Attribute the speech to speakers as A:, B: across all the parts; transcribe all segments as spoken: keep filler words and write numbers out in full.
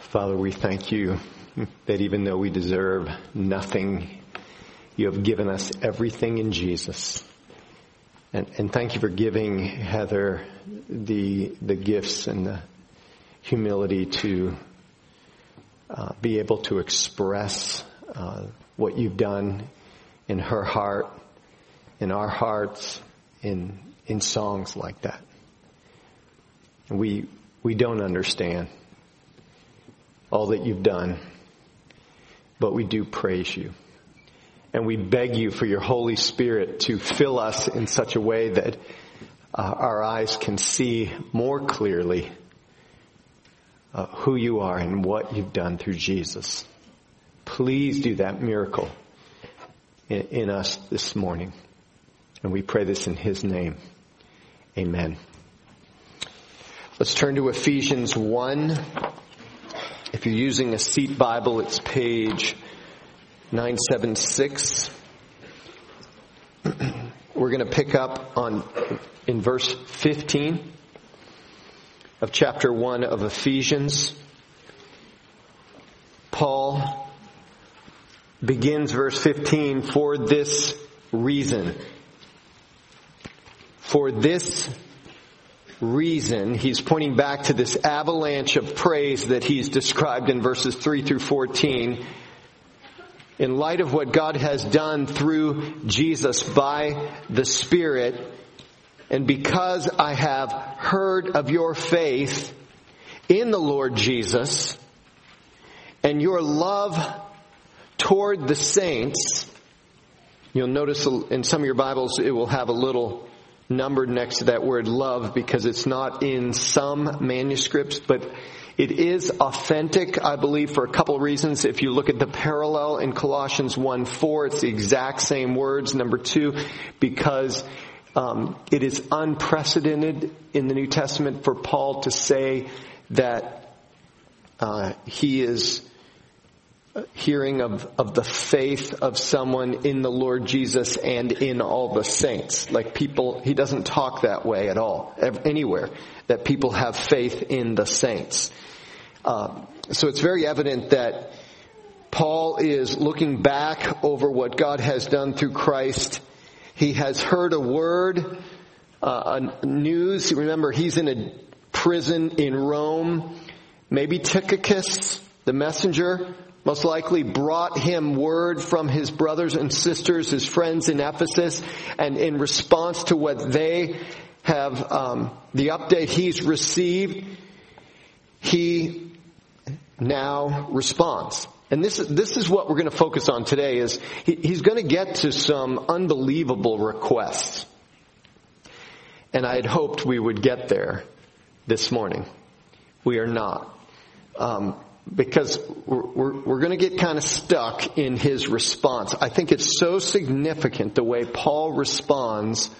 A: Father, we thank you that even though we deserve nothing, you have given us everything in Jesus. And, and thank you for giving Heather the the gifts and the humility to uh, be able to express uh, what you've done in her heart, in our hearts, in in songs like that. And we we don't understand all that you've done, but we do praise you. And we beg you for your Holy Spirit to fill us in such a way that uh, our eyes can see more clearly uh, who you are and what you've done through Jesus. Please do that miracle in, in us this morning. And we pray this in His name. Amen. Let's turn to Ephesians one. If you're using a seat Bible, it's page nine seventy-six. We're going to pick up on in verse fifteen of chapter one of Ephesians. Paul begins verse fifteen, for this reason. For this reason, he's pointing back to this avalanche of praise that he's described in verses three through fourteen. In light of what God has done through Jesus by the Spirit, and because I have heard of your faith in the Lord Jesus and your love toward the saints, you'll notice in some of your Bibles it will have a little numbered next to that word love because it's not in some manuscripts, but it is authentic, I believe, for a couple of reasons. If you look at the parallel in Colossians one four, it's the exact same words. Number two, because um, it is unprecedented in the New Testament for Paul to say that uh, he is hearing of, of the faith of someone in the Lord Jesus and in all the saints. Like people, he doesn't talk that way at all, anywhere, that people have faith in the saints. Uh, so it's very evident that Paul is looking back over what God has done through Christ. He has heard a word, uh, a news. Remember, he's in a prison in Rome. Maybe Tychicus, the messenger, most likely brought him word from his brothers and sisters, his friends in Ephesus, and in response to what they have, um, the update he's received, he now responds. And this is, this is what we're going to focus on today, is he, he's going to get to some unbelievable requests. And I had hoped we would get there this morning. We are not. Um, Because we're, we're, we're going to get kind of stuck in his response. I think it's so significant the way Paul responds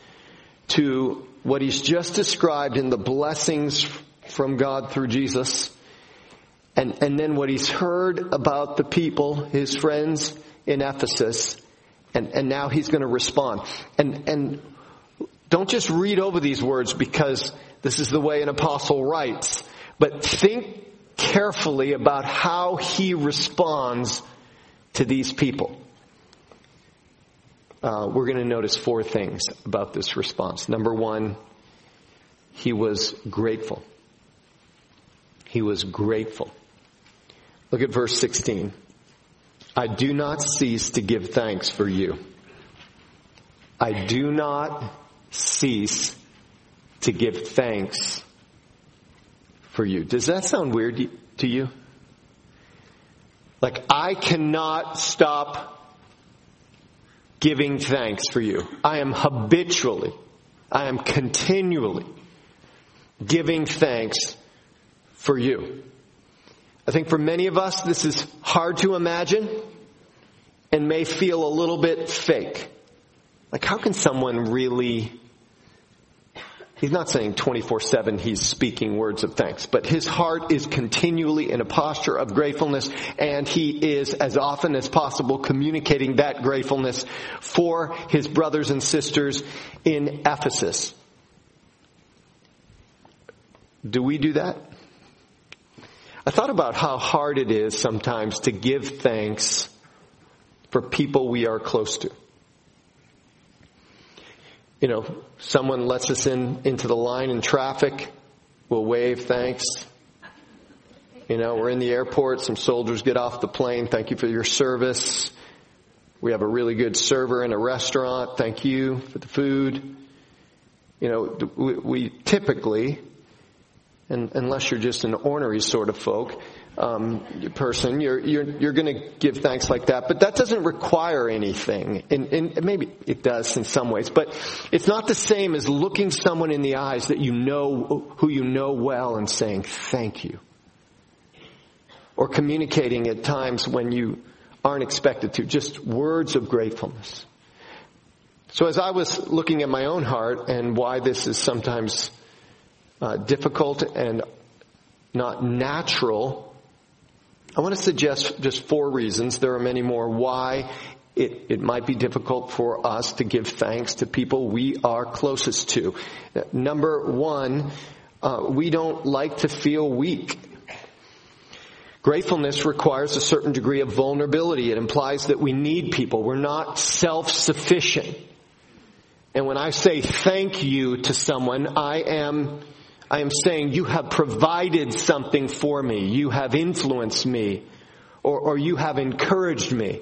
A: to what he's just described in the blessings from God through Jesus. And, and then what he's heard about the people, his friends in Ephesus. And, and now he's going to respond. And, and don't just read over these words because this is the way an apostle writes. But think carefully about how he responds to these people. Uh, we're going to notice four things about this response. Number one, he was grateful. He was grateful. Look at verse sixteen. I do not cease to give thanks for you. I do not cease to give thanks for you. Does that sound weird to you? Like, I cannot stop giving thanks for you. I am habitually, I am continually giving thanks for you. I think for many of us, this is hard to imagine and may feel a little bit fake. Like, how can someone really... He's not saying twenty-four seven he's speaking words of thanks, but his heart is continually in a posture of gratefulness, and he is, as often as possible, communicating that gratefulness for his brothers and sisters in Ephesus. Do we do that? I thought about how hard it is sometimes to give thanks for people we are close to. You know, someone lets us in into the line in traffic, we'll wave thanks. You know, we're in the airport, some soldiers get off the plane, thank you for your service. We have a really good server in a restaurant, thank you for the food. You know, we, we typically, and unless you're just an ornery sort of folk, um, person, you're you're you're going to give thanks like that. But that doesn't require anything, and, and maybe it does in some ways. But it's not the same as looking someone in the eyes that you know, who you know well, and saying thank you, or communicating at times when you aren't expected to, just words of gratefulness. So as I was looking at my own heart and why this is sometimes uh, difficult and not natural, I want to suggest just four reasons. There are many more why it, it might be difficult for us to give thanks to people we are closest to. Number one, uh, we don't like to feel weak. Gratefulness requires a certain degree of vulnerability. It implies that we need people. We're not self-sufficient. And when I say thank you to someone, I am, I am saying you have provided something for me. You have influenced me, or, or you have encouraged me.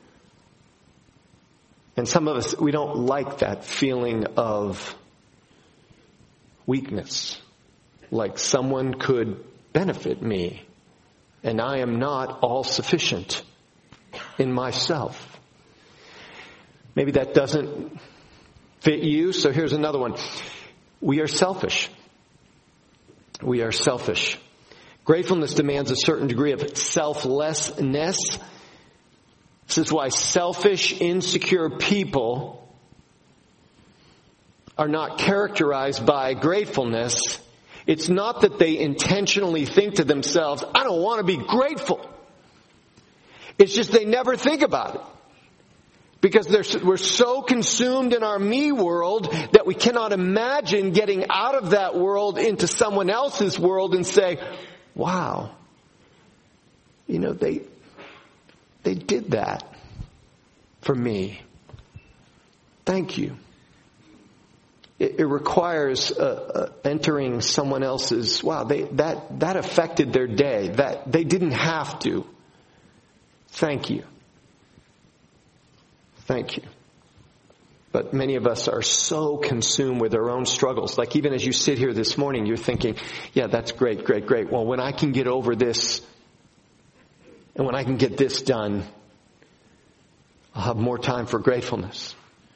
A: And some of us, we don't like that feeling of weakness. Like someone could benefit me, and I am not all sufficient in myself. Maybe that doesn't fit you, so here's another one. We are selfish. We are selfish. Gratefulness demands a certain degree of selflessness. This is why selfish, insecure people are not characterized by gratefulness. It's not that they intentionally think to themselves, I don't want to be grateful. It's just they never think about it. Because we're so consumed in our me world that we cannot imagine getting out of that world into someone else's world and say, wow, you know, they they did that for me. Thank you. It, it requires uh, uh, entering someone else's, wow, they, that, that affected their day. That they didn't have to. Thank you. Thank you. But many of us are so consumed with our own struggles. Like even as you sit here this morning, you're thinking, yeah, that's great, great, great. Well, when I can get over this, and when I can get this done, I'll have more time for gratefulness.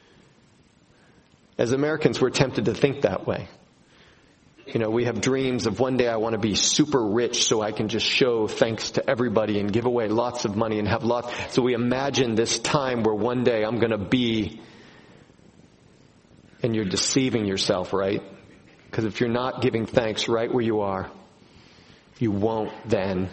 A: As Americans, we're tempted to think that way. You know, we have dreams of one day I want to be super rich so I can just show thanks to everybody and give away lots of money and have lots. So we imagine this time where one day I'm going to be, and you're deceiving yourself, right? Because if you're not giving thanks right where you are, you won't then.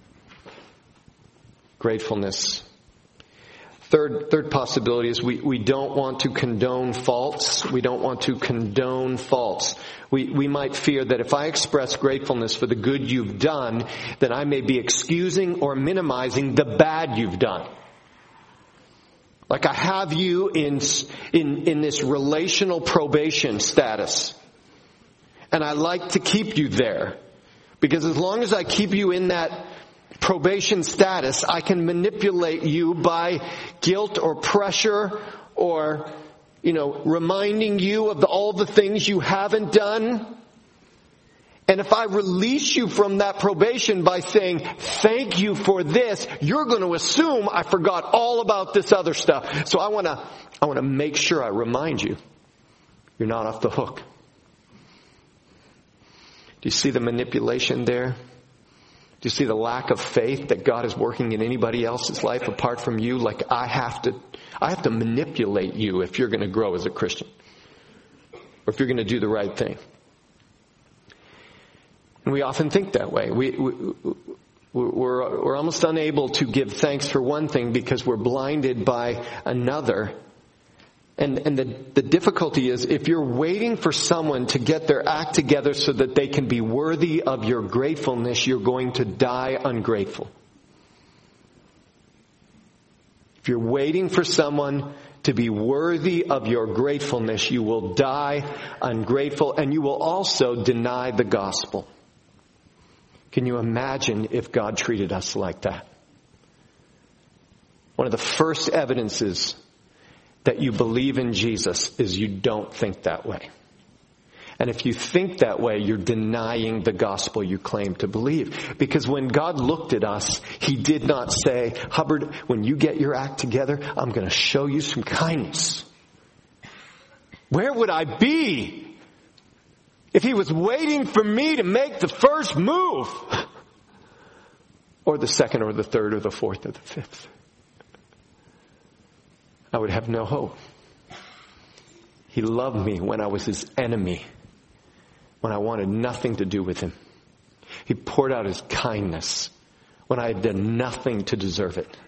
A: Gratefulness. Third, third possibility is we, we don't want to condone faults. We don't want to condone faults. We, we might fear that if I express gratefulness for the good you've done, then I may be excusing or minimizing the bad you've done. Like I have you in, in, in this relational probation status. And I like to keep you there. Because as long as I keep you in that probation status, I can manipulate you by guilt or pressure or, you know, reminding you of the, all the things you haven't done. And if I release you from that probation by saying, thank you for this, you're going to assume I forgot all about this other stuff. So I want to, I want to make sure I remind you, you're not off the hook. Do you see the manipulation there? Do you see the lack of faith that God is working in anybody else's life apart from you? Like I have to, I have to manipulate you if you're going to grow as a Christian, or if you're going to do the right thing. And we often think that way. We, we we're we're almost unable to give thanks for one thing because we're blinded by another. And, and the, the difficulty is if you're waiting for someone to get their act together so that they can be worthy of your gratefulness, you're going to die ungrateful. If you're waiting for someone to be worthy of your gratefulness, you will die ungrateful, and you will also deny the gospel. Can you imagine if God treated us like that? One of the first evidences that you believe in Jesus is you don't think that way. And if you think that way, you're denying the gospel you claim to believe. Because when God looked at us, He did not say, Hubbard, when you get your act together, I'm going to show you some kindness. Where would I be if He was waiting for me to make the first move? Or the second or the third or the fourth or the fifth? I would have no hope. He loved me when I was His enemy, when I wanted nothing to do with Him. He poured out His kindness when I had done nothing to deserve it.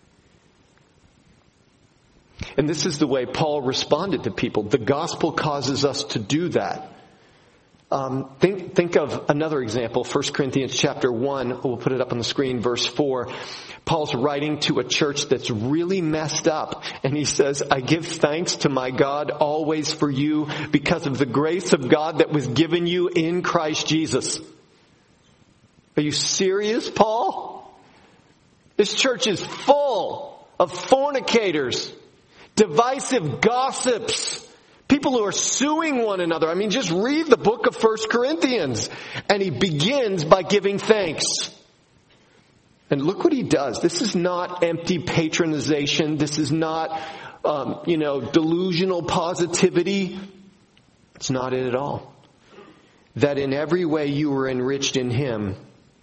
A: And this is the way Paul responded to people. The gospel causes us to do that. Um, think, think of another example, First Corinthians chapter one. We'll put it up on the screen, verse four. Paul's writing to a church that's really messed up. And he says, I give thanks to my God always for you because of the grace of God that was given you in Christ Jesus. Are you serious, Paul? This church is full of fornicators, divisive gossips, people who are suing one another. I mean, just read the book of First Corinthians. And he begins by giving thanks. And look what he does. This is not empty patronization. This is not, um, you know, delusional positivity. It's not it at all. That in every way you were enriched in Him,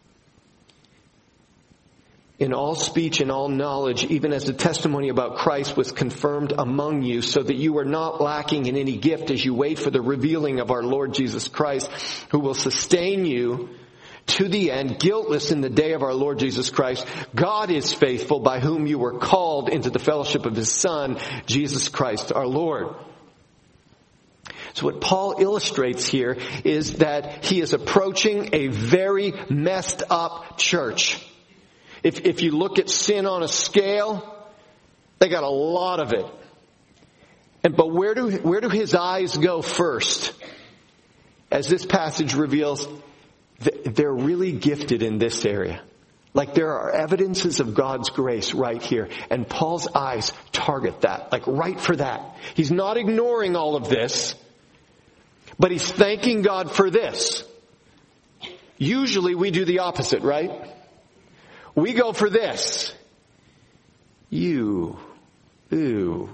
A: in all speech and all knowledge, even as the testimony about Christ was confirmed among you, so that you are not lacking in any gift as you wait for the revealing of our Lord Jesus Christ, who will sustain you to the end, guiltless in the day of our Lord Jesus Christ. God is faithful, by whom you were called into the fellowship of His Son, Jesus Christ our Lord. So what Paul illustrates here is that he is approaching a very messed up church. If, if you look at sin on a scale, they got a lot of it. And but where do where do his eyes go first? As this passage reveals, they're really gifted in this area. Like there are evidences of God's grace right here. And Paul's eyes target that, like right for that. He's not ignoring all of this, but he's thanking God for this. Usually we do the opposite, right? We go for this. You. Ooh.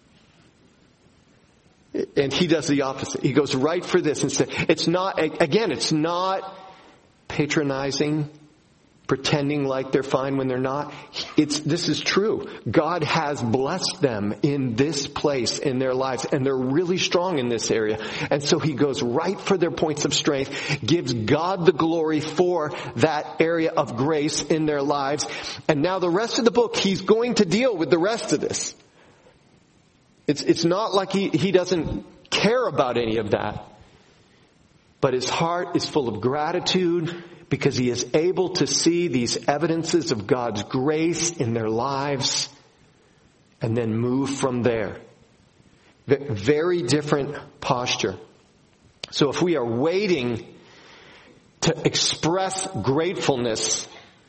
A: And he does the opposite. He goes right for this and says, it's not, again, it's not patronizing, pretending like they're fine when they're not. It's, this is true. God has blessed them in this place in their lives, and they're really strong in this area. And so he goes right for their points of strength, gives God the glory for that area of grace in their lives. And now the rest of the book, he's going to deal with the rest of this. It's, it's not like he, he doesn't care about any of that. But his heart is full of gratitude because he is able to see these evidences of God's grace in their lives and then move from there. Very different posture. So if we are waiting to express gratefulness,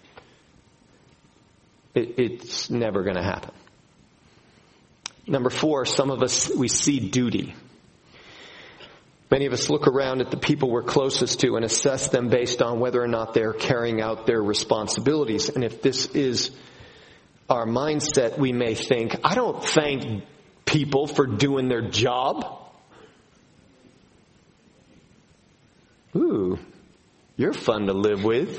A: it, it's never going to happen. Number four, some of us, we see duty. Many of us look around at the people we're closest to and assess them based on whether or not they're carrying out their responsibilities. And if this is our mindset, we may think, I don't thank people for doing their job. Ooh, you're fun to live with.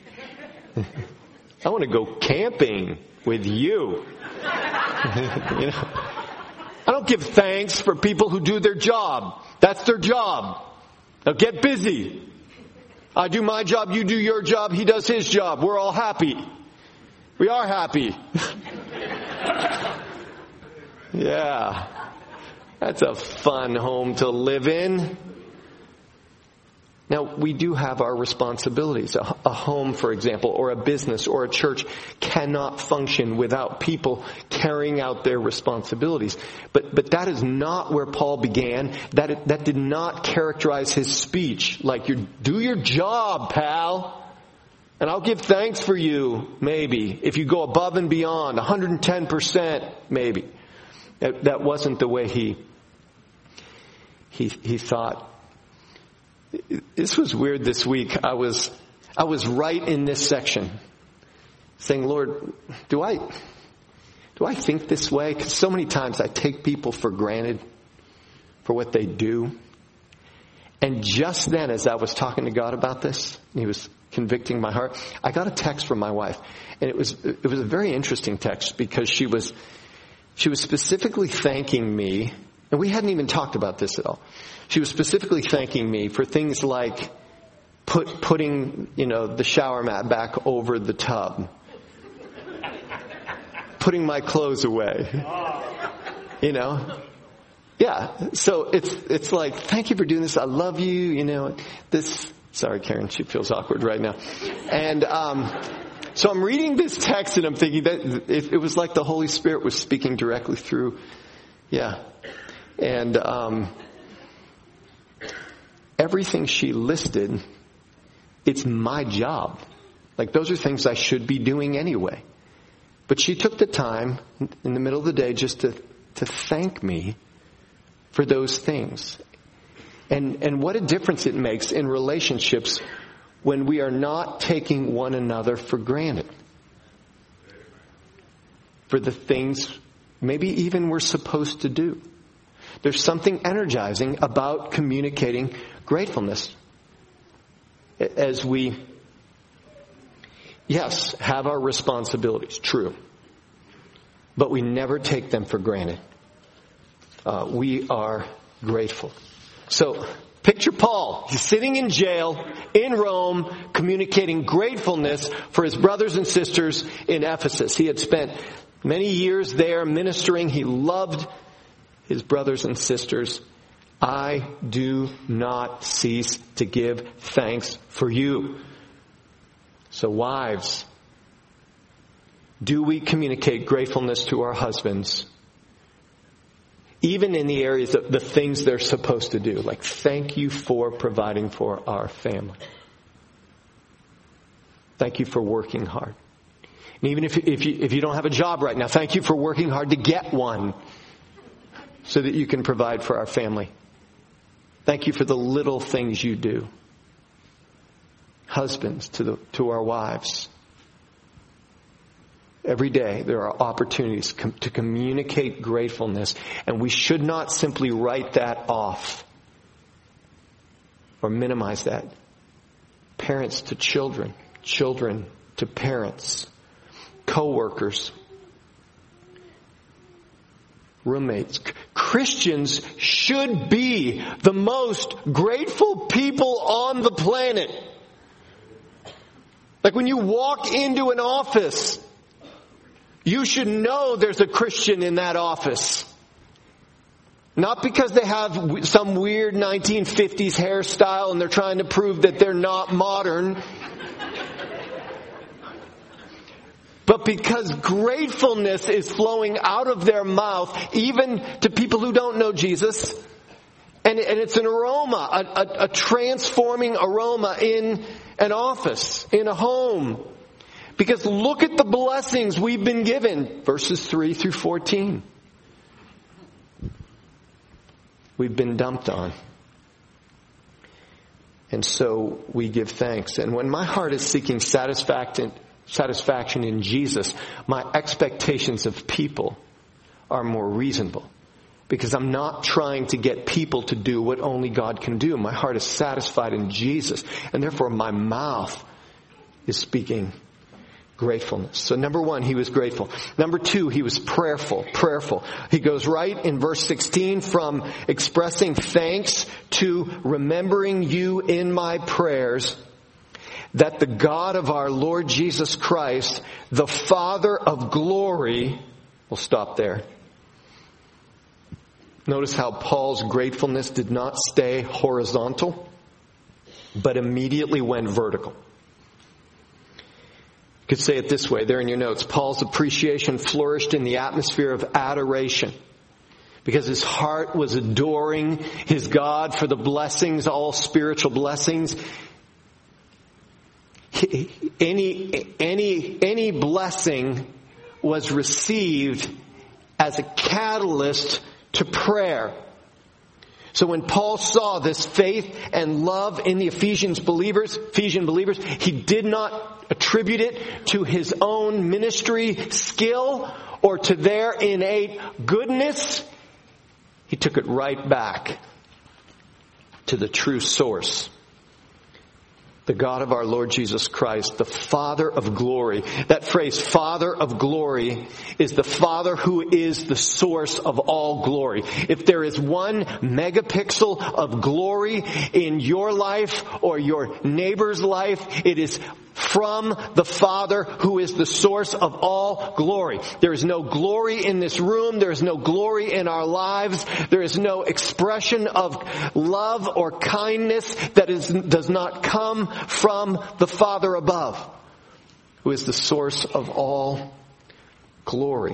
A: I want to go camping with you. You know, I don't give thanks for people who do their job. That's their job. Now get busy. I do my job, you do your job, he does his job. We're all happy. We are happy. Yeah. That's a fun home to live in. Now, we do have our responsibilities. A, a home, for example, or a business or a church cannot function without people carrying out their responsibilities. But but that is not where Paul began. That that did not characterize his speech. Like, you do your job, pal, and I'll give thanks for you, maybe, if you go above and beyond, one hundred ten percent, maybe. That, that wasn't the way he he he thought. This was weird this week. I was, I was right in this section saying, Lord, do I, do I think this way? Because so many times I take people for granted for what they do. And just then, as I was talking to God about this, he was convicting my heart, I got a text from my wife. And it was, it was a very interesting text because she was, she was specifically thanking me. And we hadn't even talked about this at all. She was specifically thanking me for things like put, putting, you know, the shower mat back over the tub. Putting my clothes away. You know? Yeah. So it's, it's like, thank you for doing this. I love you. You know, this, sorry, Karen, she feels awkward right now. And, um, so I'm reading this text and I'm thinking that it, it was like the Holy Spirit was speaking directly through. Yeah. And um, everything she listed, it's my job. Like, those are things I should be doing anyway. But she took the time in the middle of the day just to, to thank me for those things. And, and what a difference it makes in relationships when we are not taking one another for granted. For the things maybe even we're supposed to do. There's something energizing about communicating gratefulness as we, yes, have our responsibilities, true, but we never take them for granted. Uh, we are grateful. So, picture Paul. He's sitting in jail in Rome, communicating gratefulness for his brothers and sisters in Ephesus. He had spent many years there ministering. He loved his brothers and sisters. I do not cease to give thanks for you. So wives, do we communicate gratefulness to our husbands? Even in the areas of the things they're supposed to do. Like, thank you for providing for our family. Thank you for working hard. And even if, if, you, if you don't have a job right now, thank you for working hard to get one. So that you can provide for our family. Thank you for the little things you do. Husbands, to the to our wives. Every day there are opportunities com- to communicate gratefulness, and we should not simply write that off or minimize that. Parents to children, children to parents, co-workers, roommates. Christians should be the most grateful people on the planet. Like, when you walk into an office, you should know there's a Christian in that office. Not because they have some weird nineteen fifties hairstyle and they're trying to prove that they're not modern. But because gratefulness is flowing out of their mouth, even to people who don't know Jesus. And, and it's an aroma, a, a, a transforming aroma in an office, in a home. Because look at the blessings we've been given. Verses three through fourteen. We've been dumped on. And so we give thanks. And when my heart is seeking satisfaction, satisfaction in Jesus, my expectations of people are more reasonable. Because I'm not trying to get people to do what only God can do. My heart is satisfied in Jesus. And therefore my mouth is speaking gratefulness. So number one, he was grateful. Number two, he was prayerful, prayerful. He goes right in verse sixteen from expressing thanks to remembering you in my prayers, that the God of our Lord Jesus Christ, the Father of glory, we'll stop there, Notice how Paul's gratefulness did not stay horizontal, but immediately went vertical. You could say it this way, there in your notes. Paul's appreciation flourished in the atmosphere of adoration, because his heart was adoring his God for the blessings, all spiritual blessings. Any, any, any blessing was received as a catalyst to prayer. So when Paul saw this faith and love in the Ephesians believers, Ephesian believers, he did not attribute it to his own ministry skill or to their innate goodness. He took it right back to the true source, the God of our Lord Jesus Christ, the Father of glory. That phrase, Father of glory, is the Father who is the source of all glory. If there is one megapixel of glory in your life or your neighbor's life, it is from the Father who is the source of all glory. There is no glory in this room. There is no glory in our lives. There is no expression of love or kindness that is, does not come from the Father above, who is the source of all glory.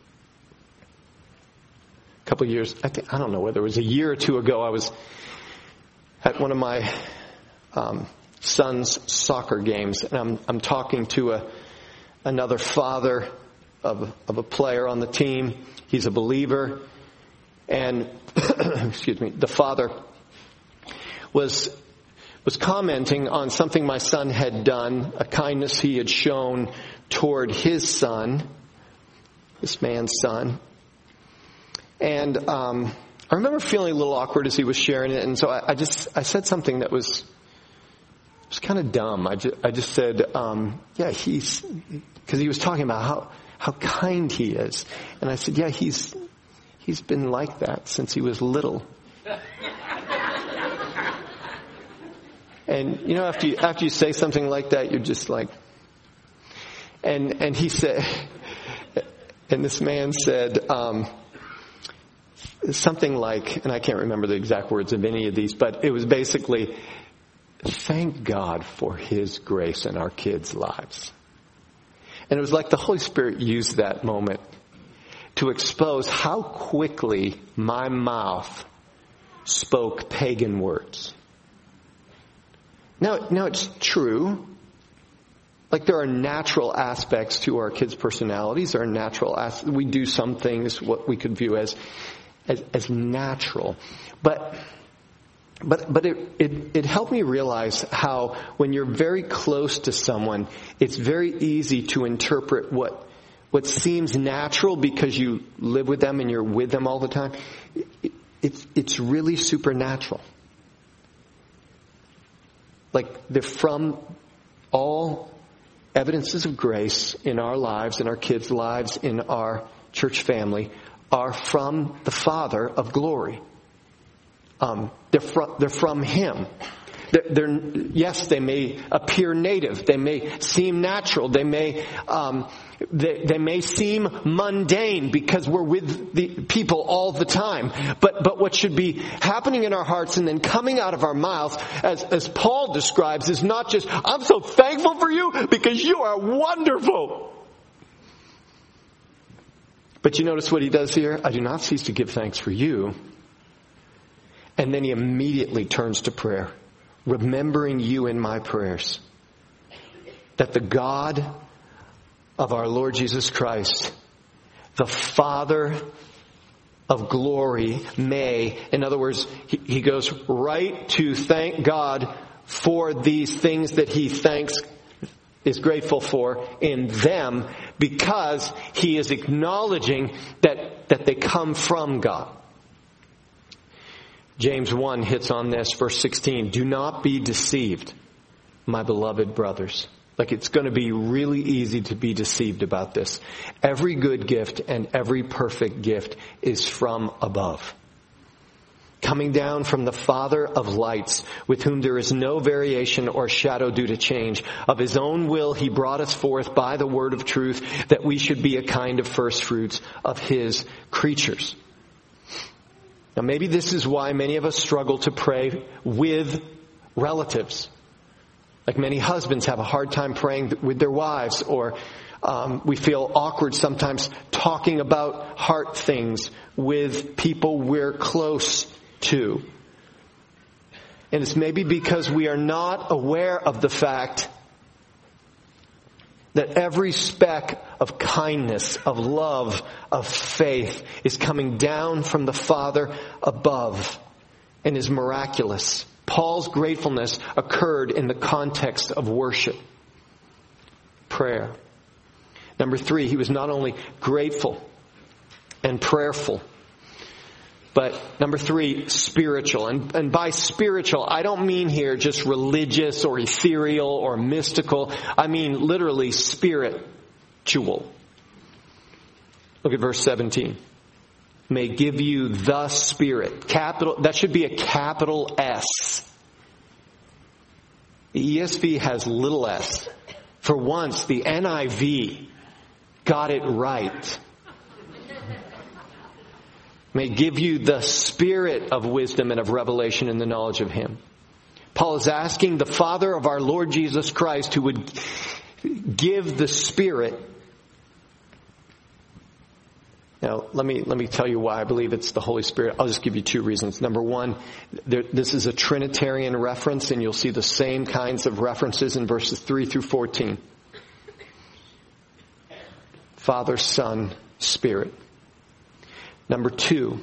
A: A couple of years, I think, I don't know whether it was a year or two ago, I was at one of my um, son's soccer games, and I'm I'm talking to a another father of of a player on the team. He's a believer, and excuse me, the father was was commenting on something my son had done, a kindness he had shown toward his son, this man's son, and um, I remember feeling a little awkward as he was sharing it, and so I, I just I said something that was. It was kind of dumb. I just, I just said, um, yeah, he's, because he was talking about how, how kind he is. And I said, yeah, he's, he's been like that since he was little. And, you know, after you, after you say something like that, you're just like, and, and he said, and this man said, um, something like, and I can't remember the exact words of any of these, but it was basically, thank God for His grace in our kids' lives. And it was like the Holy Spirit used that moment to expose how quickly my mouth spoke pagan words. Now, now it's true. Like there are natural aspects to our kids' personalities. There are natural aspects. We do some things what we could view as as, as natural, but. But but it, it it helped me realize how when you're very close to someone, it's very easy to interpret what what seems natural because you live with them and you're with them all the time. It, it's it's really supernatural. Like they're from all evidences of grace in our lives, in our kids' lives, in our church family, are from the Father of glory. Um, they're from, they're from Him. They're, they're, yes, they may appear native. They may seem natural. They may, um, they, they may seem mundane because we're with the people all the time. But, but what should be happening in our hearts and then coming out of our mouths, as, as Paul describes, is not just, I'm so thankful for you because you are wonderful. But you notice what he does here? I do not cease to give thanks for you. And then he immediately turns to prayer, remembering you in my prayers, that the God of our Lord Jesus Christ, the Father of glory, may, in other words, he, he goes right to thank God for these things that he thanks, is grateful for in them, because he is acknowledging that, that they come from God. James one hits on this, verse sixteen. Do not be deceived, my beloved brothers. Like it's going to be really easy to be deceived about this. Every good gift and every perfect gift is from above, coming down from the Father of lights, with whom there is no variation or shadow due to change. Of His own will He brought us forth by the word of truth, that we should be a kind of first fruits of His creatures. Now maybe this is why many of us struggle to pray with relatives. Like many husbands have a hard time praying with their wives, or um, we feel awkward sometimes talking about heart things with people we're close to. And it's maybe because we are not aware of the fact that every speck of kindness, of love, of faith is coming down from the Father above and is miraculous. Paul's gratefulness occurred in the context of worship, prayer. Number three, he was not only grateful and prayerful, but number three, spiritual. And, and by spiritual, I don't mean here just religious or ethereal or mystical. I mean literally spiritual. Look at verse seventeen. May give you the Spirit. Capital, that should be a capital S. The E S V has little s. For once, the N I V got it right. May give you the spirit of wisdom and of revelation in the knowledge of Him. Paul is asking the Father of our Lord Jesus Christ, who would give the Spirit. Now, let me let me tell you why I believe it's the Holy Spirit. I'll just give you two reasons. Number one, there, this is a Trinitarian reference, and you'll see the same kinds of references in verses three through fourteen. Father, Son, Spirit. Number two,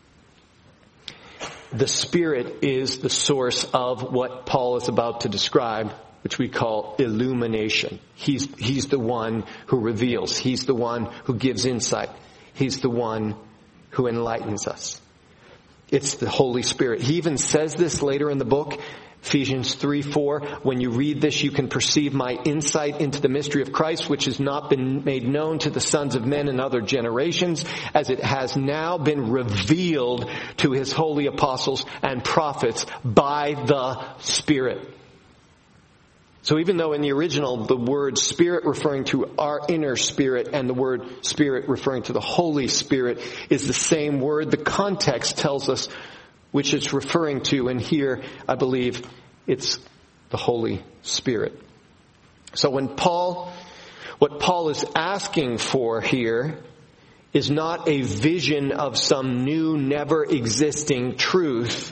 A: the Spirit is the source of what Paul is about to describe, which we call illumination. He's, he's the one who reveals. He's the one who gives insight. He's the one who enlightens us. It's the Holy Spirit. He even says this later in the book, Ephesians three four. When you read this, you can perceive my insight into the mystery of Christ, which has not been made known to the sons of men in other generations, as it has now been revealed to His holy apostles and prophets by the Spirit. So even though in the original the word Spirit referring to our inner spirit and the word Spirit referring to the Holy Spirit is the same word, the context tells us which it's referring to, and here I believe it's the Holy Spirit. So when Paul, what Paul is asking for here is not a vision of some new, never existing truth,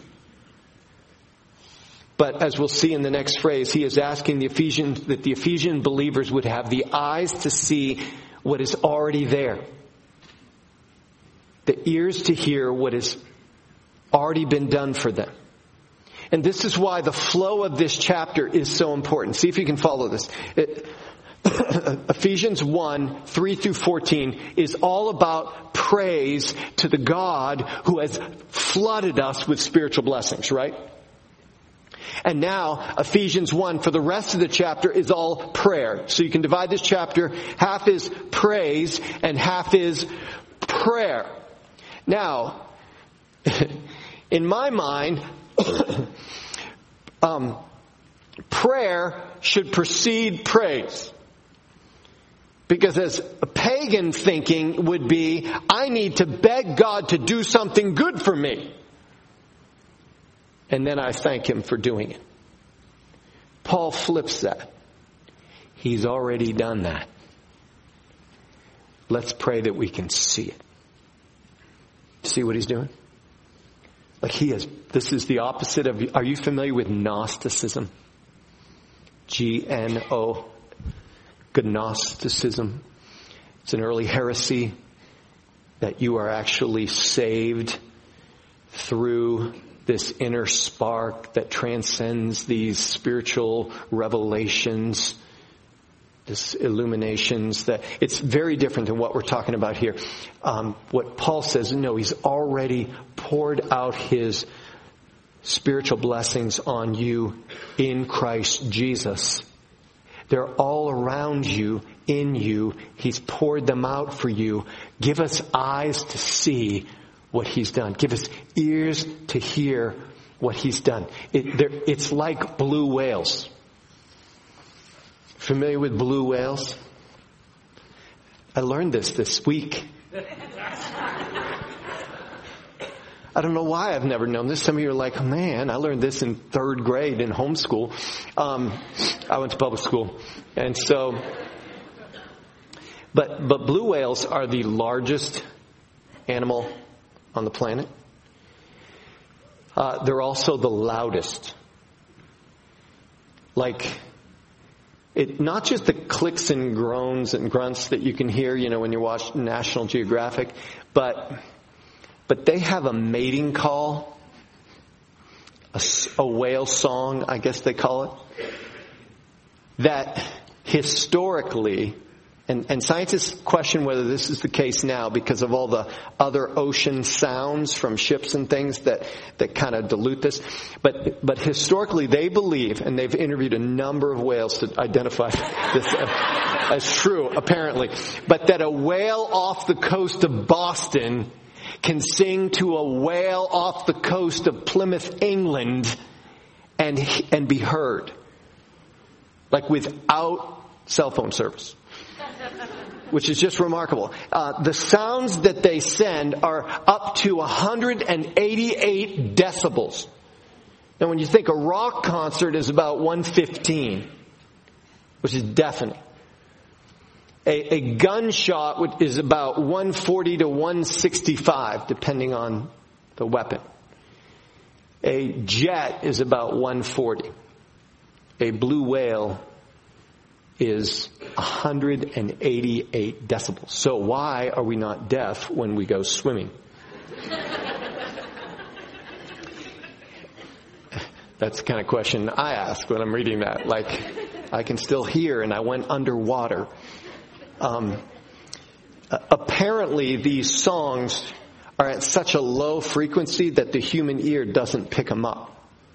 A: but as we'll see in the next phrase, he is asking the Ephesians that the Ephesian believers would have the eyes to see what is already there, the ears to hear what has already been done for them. And this is why the flow of this chapter is so important. See if you can follow this. It, Ephesians one, three through fourteen is all about praise to the God who has flooded us with spiritual blessings, right? And now, Ephesians one, for the rest of the chapter, is all prayer. So you can divide this chapter. Half is praise and half is prayer. Now, in my mind, um, prayer should precede praise. Because as a pagan thinking would be, I need to beg God to do something good for me. And then I thank Him for doing it. Paul flips that. He's already done that. Let's pray that we can see it. See what he's doing? Like he is, this is the opposite of, are you familiar with Gnosticism? G N O, Gnosticism. It's an early heresy that you are actually saved through this inner spark that transcends these spiritual revelations, this illuminations. That it's very different than what we're talking about here. Um, what Paul says, no, he's already poured out his spiritual blessings on you in Christ Jesus. They're all around you, in you. He's poured them out for you. Give us eyes to see what he's done. Give us ears to hear what he's done. It, it's like blue whales. Familiar with blue whales? I learned this this week. I don't know why I've never known this. Some of you are like, man, I learned this in third grade in homeschool. Um, I went to public school. And so, but, but blue whales are the largest animal on the planet. Uh, they're also the loudest. Like, it, not just the clicks and groans and grunts that you can hear, you know, when you watch National Geographic, but, but they have a mating call, a, a whale song, I guess they call it, that historically, and, and scientists question whether this is the case now because of all the other ocean sounds from ships and things that, that kind of dilute this. But, but historically they believe, and they've interviewed a number of whales to identify this as true, apparently, but that a whale off the coast of Boston can sing to a whale off the coast of Plymouth, England, and, and be heard. Like without cell phone service. Which is just remarkable. Uh, the sounds that they send are up to one hundred eighty-eight decibels. Now when you think a rock concert is about one fifteen, which is deafening. A, a gunshot is about one forty to one sixty-five, depending on the weapon. A jet is about one forty. A blue whale is one hundred eighty-eight decibels. So why are we not deaf when we go swimming? That's the kind of question I ask when I'm reading that. Like, I can still hear and I went underwater. Um, apparently these songs are at such a low frequency that the human ear doesn't pick them up.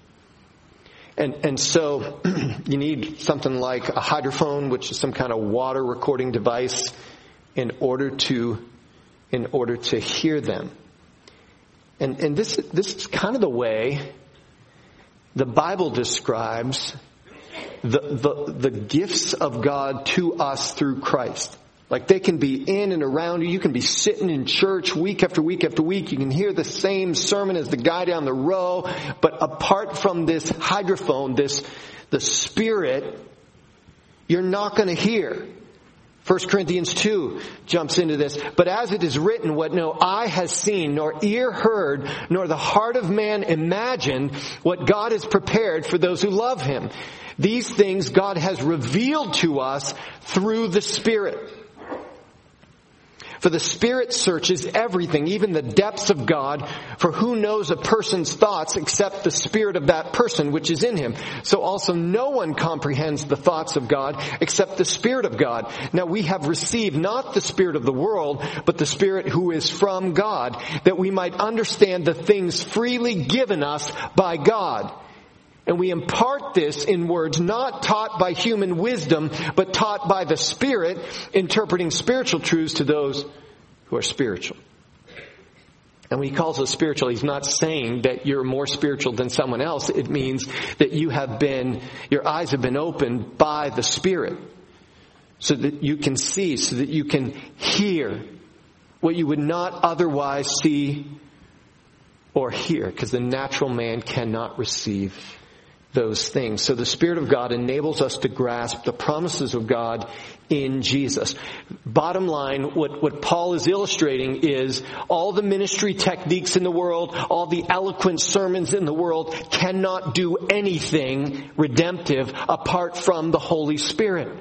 A: And and so you need something like a hydrophone, which is some kind of water recording device, in order to in order to hear them. And and this this is kind of the way the Bible describes the the, the gifts of God to us through Christ. Like they can be in and around you. You can be sitting in church week after week after week. You can hear the same sermon as the guy down the row. But apart from this hydrophone, this, the Spirit, you're not going to hear. First Corinthians two jumps into this. But as it is written, what no eye has seen, nor ear heard, nor the heart of man imagined, what God has prepared for those who love Him. These things God has revealed to us through the Spirit. For the Spirit searches everything, even the depths of God. For who knows a person's thoughts except the spirit of that person which is in him? So also no one comprehends the thoughts of God except the Spirit of God. Now we have received not the spirit of the world, but the Spirit who is from God, that we might understand the things freely given us by God. And we impart this in words not taught by human wisdom, but taught by the Spirit, interpreting spiritual truths to those who are spiritual. And when he calls us spiritual, he's not saying that you're more spiritual than someone else. It means that you have been, your eyes have been opened by the Spirit, so that you can see, so that you can hear what you would not otherwise see or hear, because the natural man cannot receive those things. So the Spirit of God enables us to grasp the promises of God in Jesus. Bottom line, what, what Paul is illustrating is all the ministry techniques in the world, all the eloquent sermons in the world cannot do anything redemptive apart from the Holy Spirit.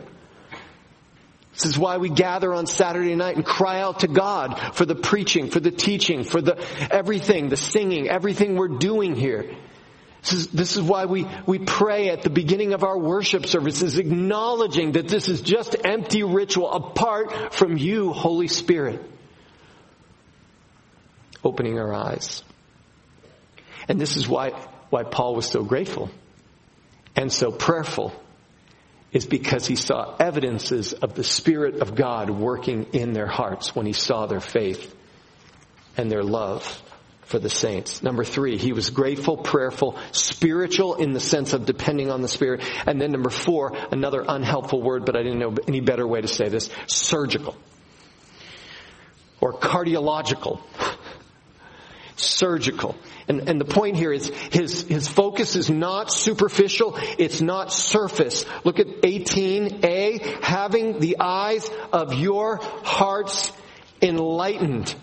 A: This is why we gather on Saturday night and cry out to God for the preaching, for the teaching, for the everything, the singing, everything we're doing here. This is, this is why we, we pray at the beginning of our worship services, acknowledging that this is just empty ritual apart from you, Holy Spirit. Opening our eyes. And this is why, why Paul was so grateful and so prayerful, is because he saw evidences of the Spirit of God working in their hearts when he saw their faith and their love for the saints. Number three, he was grateful, prayerful, spiritual in the sense of depending on the Spirit. And then number four, another unhelpful word, but I didn't know any better way to say this, surgical or cardiological. surgical. And, and the point here is his, his focus is not superficial. It's not surface. Look at eighteen A, having the eyes of your hearts enlightened.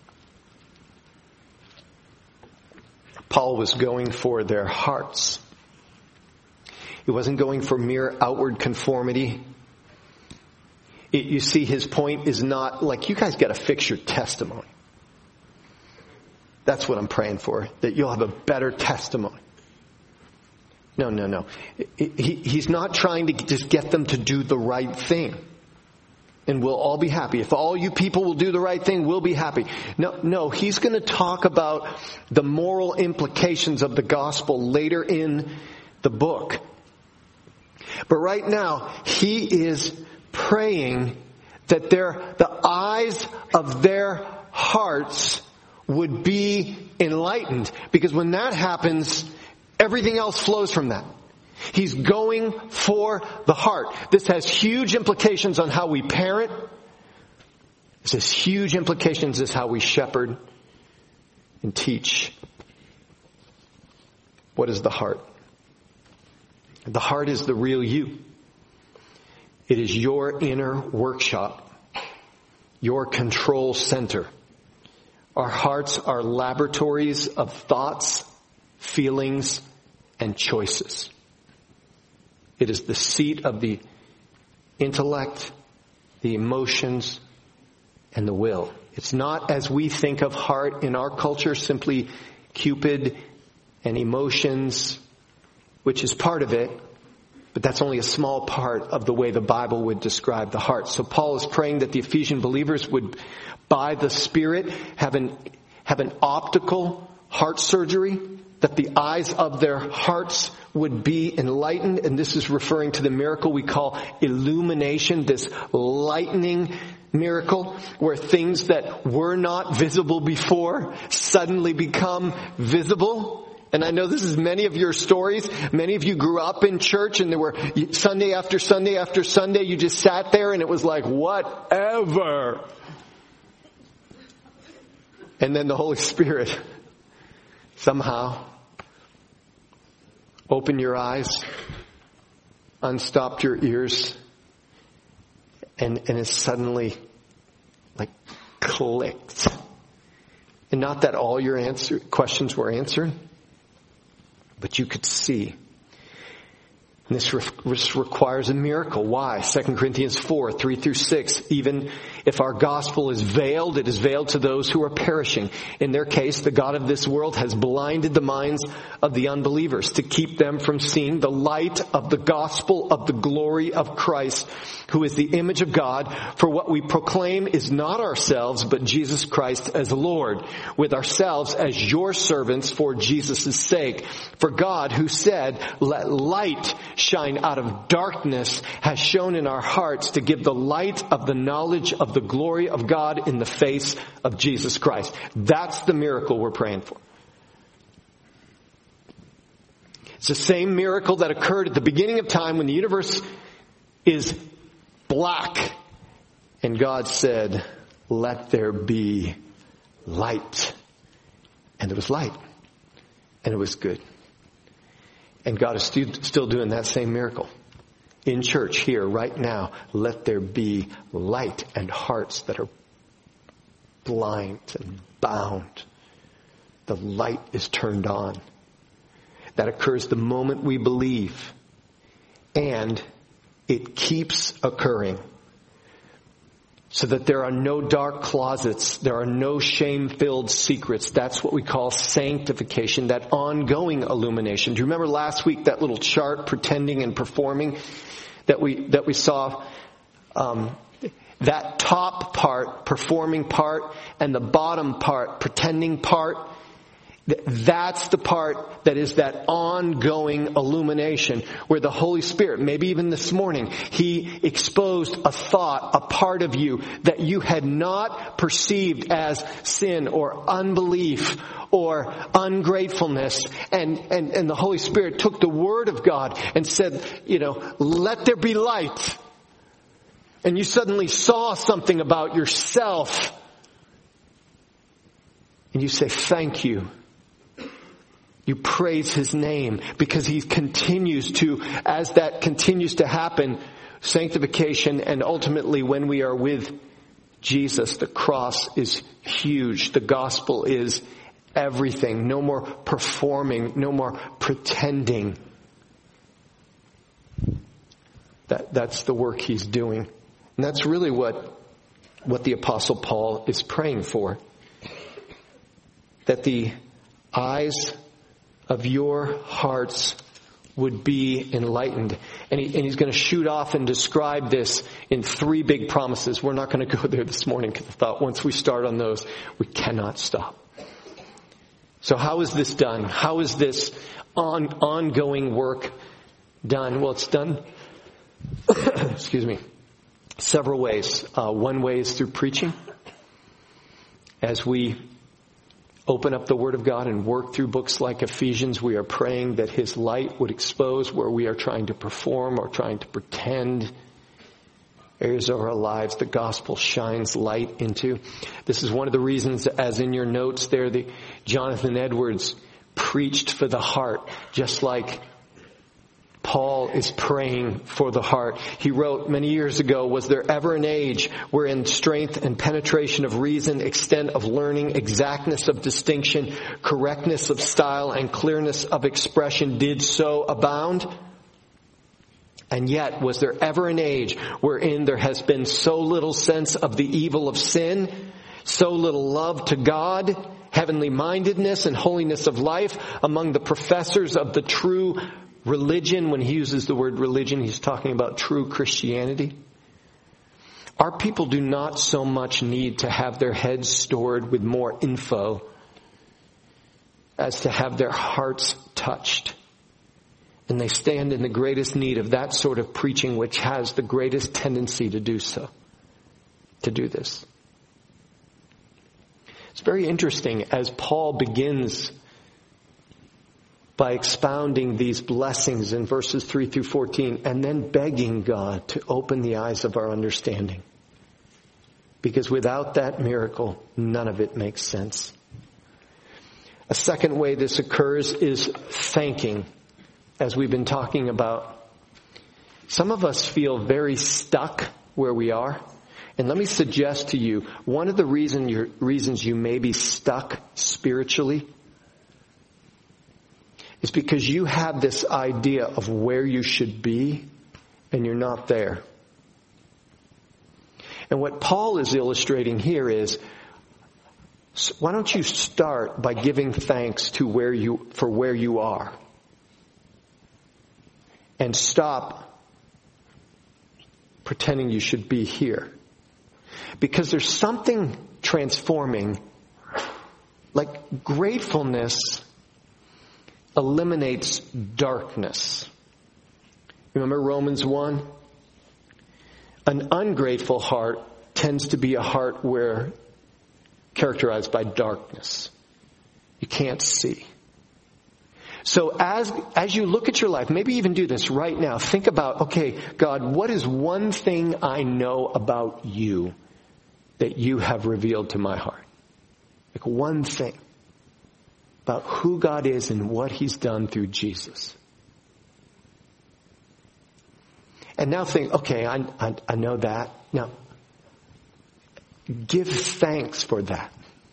A: Paul was going for their hearts. He wasn't going for mere outward conformity. It, you see, his point is not like, you guys got to fix your testimony. That's what I'm praying for, that you'll have a better testimony. No, no, no. He, he's not trying to just get them to do the right thing. And we'll all be happy. If all you people will do the right thing, we'll be happy. No, no, he's going to talk about the moral implications of the gospel later in the book. But right now, he is praying that their, the eyes of their hearts would be enlightened. Because when that happens, everything else flows from that. He's going for the heart. This has huge implications on how we parent. This has huge implications as how we shepherd and teach. What is the heart? The heart is the real you. It is your inner workshop, your control center. Our hearts are laboratories of thoughts, feelings, and choices. It is the seat of the intellect, the emotions, and the will. It's not, as we think of heart in our culture, simply Cupid and emotions, which is part of it, but that's only a small part of the way the Bible would describe the heart. So Paul is praying that the Ephesian believers would, by the Spirit, have an, have an optical heart surgery, that the eyes of their hearts would be enlightened. And this is referring to the miracle we call illumination, this lightning miracle, where things that were not visible before suddenly become visible. And I know this is many of your stories. Many of you grew up in church, and there were Sunday after Sunday after Sunday, you just sat there and it was like, whatever. And then the Holy Spirit somehow opened your eyes, unstopped your ears, and, and it suddenly like clicked. And not that all your answer, questions were answered, but you could see. And this, re- this requires a miracle. Why? Second Corinthians four, three through six. Even if our gospel is veiled, it is veiled to those who are perishing. In their case, the God of this world has blinded the minds of the unbelievers to keep them from seeing the light of the gospel of the glory of Christ, who is the image of God. For what we proclaim is not ourselves, but Jesus Christ as Lord, with ourselves as your servants for Jesus' sake. For God, who said, let light shine out of darkness, has shone in our hearts to give the light of the knowledge of the glory of God in the face of Jesus Christ. That's the miracle we're praying for. It's the same miracle that occurred at the beginning of time when the universe is black and God said, let there be light. And there was light. And it was good. And God is still doing that same miracle. In church here, right now, let there be light and hearts that are blind and bound. The light is turned on. That occurs the moment we believe. And it keeps occurring. So that there are no dark closets. There are no shame-filled secrets. That's what we call sanctification, that ongoing illumination. Do you remember last week that little chart, pretending and performing, that we that we saw? Um, that top part, performing part, and the bottom part, pretending part. That's the part that is that ongoing illumination where the Holy Spirit, maybe even this morning, He exposed a thought, a part of you that you had not perceived as sin or unbelief or ungratefulness. And, and, and the Holy Spirit took the Word of God and said, you know, let there be light. And you suddenly saw something about yourself. And you say, thank you. You praise his name because he continues to, as that continues to happen, sanctification, and ultimately when we are with Jesus, the cross is huge. The gospel is everything. No more performing, no more pretending. That, that's the work he's doing. And that's really what, what the Apostle Paul is praying for. That the eyes of your hearts would be enlightened. And, he, and he's going to shoot off and describe this in three big promises. We're not going to go there this morning because I thought once we start on those, we cannot stop. So how is this done? How is this on, ongoing work done? Well, it's done, excuse me, several ways. Uh, one way is through preaching. As we open up the Word of God and work through books like Ephesians, we are praying that his light would expose where we are trying to perform or trying to pretend. Areas of our lives the gospel shines light into. This is one of the reasons, as in your notes there, the Jonathan Edwards preached for the heart, just like Paul is praying for the heart. He wrote many years ago, was there ever an age wherein strength and penetration of reason, extent of learning, exactness of distinction, correctness of style, and clearness of expression did so abound? And yet, was there ever an age wherein there has been so little sense of the evil of sin, so little love to God, heavenly mindedness, and holiness of life among the professors of the true religion? When he uses the word religion, he's talking about true Christianity. Our people do not so much need to have their heads stored with more info as to have their hearts touched. And they stand in the greatest need of that sort of preaching, which has the greatest tendency to do so, to do this. It's very interesting as Paul begins by expounding these blessings in verses three through fourteen, and then begging God to open the eyes of our understanding. Because without that miracle, none of it makes sense. A second way this occurs is thanking. As we've been talking about, some of us feel very stuck where we are. And let me suggest to you, one of the reason you're, reasons you may be stuck spiritually is because you have this idea of where you should be and you're not there. And what Paul is illustrating here is, why don't you start by giving thanks to where you, for where you are? And stop pretending you should be here. Because there's something transforming, like gratefulness eliminates darkness. Remember Romans one? An ungrateful heart tends to be a heart where characterized by darkness. You can't see. So as as you look at your life, maybe even do this right now. Think about, okay, God, what is one thing I know about you that you have revealed to my heart? Like one thing about who God is and what he's done through Jesus. And now think, okay, I, I, I know that. Now, give thanks for that.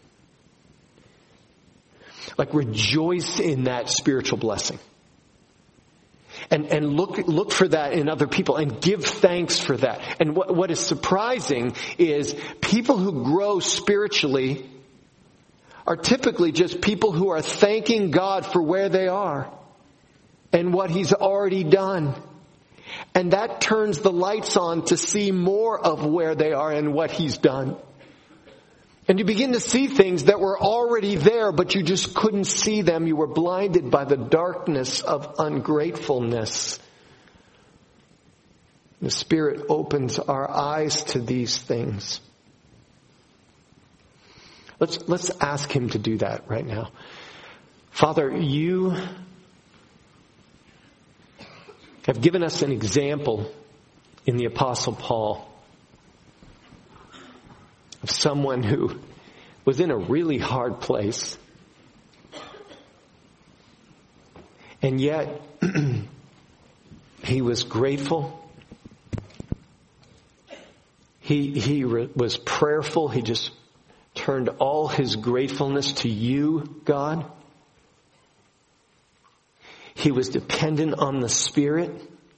A: Like rejoice in that spiritual blessing. And and look look for that in other people and give thanks for that. And what, what is surprising is people who grow spiritually are typically just people who are thanking God for where they are and what he's already done. And that turns the lights on to see more of where they are and what he's done. And you begin to see things that were already there, but you just couldn't see them. You were blinded by the darkness of ungratefulness. The Spirit opens our eyes to these things. Let's, let's ask him to do that right now. Father, you have given us an example in the Apostle Paul of someone who was in a really hard place. And yet, he was grateful. He, he re- was prayerful. He just turned all his gratefulness to you, God. He was dependent on the Spirit.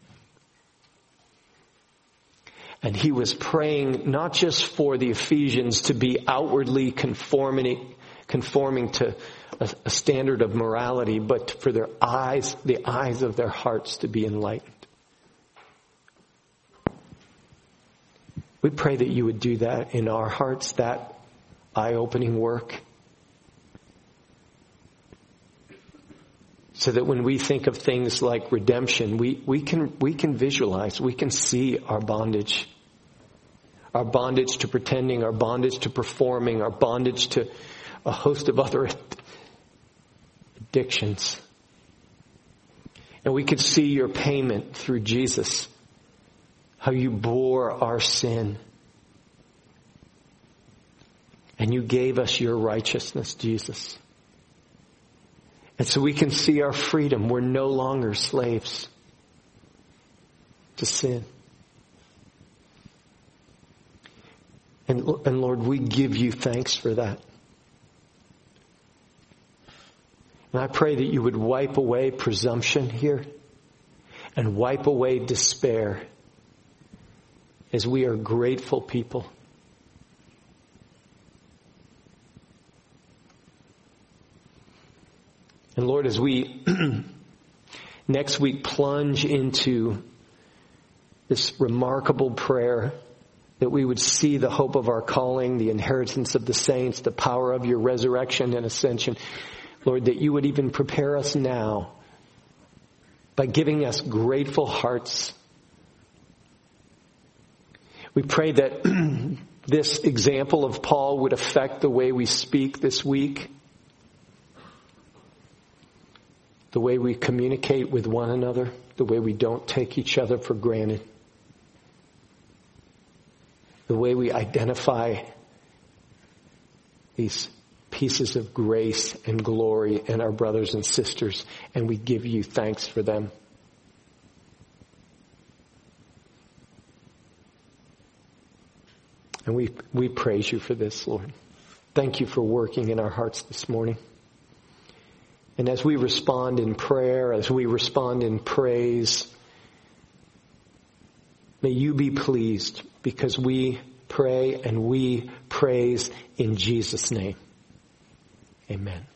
A: And he was praying not just for the Ephesians to be outwardly conforming, conforming to a, a standard of morality, but for their eyes, the eyes of their hearts to be enlightened. We pray that you would do that in our hearts, that eye-opening work. So that when we think of things like redemption, we, we can, we can visualize, we can see our bondage. Our bondage to pretending, our bondage to performing, our bondage to a host of other addictions. And we could see your payment through Jesus, how you bore our sin. And you gave us your righteousness, Jesus. And so we can see our freedom. We're no longer slaves to sin. And, and Lord, we give you thanks for that. And I pray that you would wipe away presumption here and wipe away despair as we are grateful people. And Lord, as we next week plunge into this remarkable prayer, that we would see the hope of our calling, the inheritance of the saints, the power of your resurrection and ascension. Lord, that you would even prepare us now by giving us grateful hearts. We pray that this example of Paul would affect the way we speak this week, the way we communicate with one another, the way we don't take each other for granted, the way we identify these pieces of grace and glory in our brothers and sisters, and we give you thanks for them. And we we praise you for this, Lord. Thank you for working in our hearts this morning. And as we respond in prayer, as we respond in praise, may you be pleased, because we pray and we praise in Jesus' name. Amen.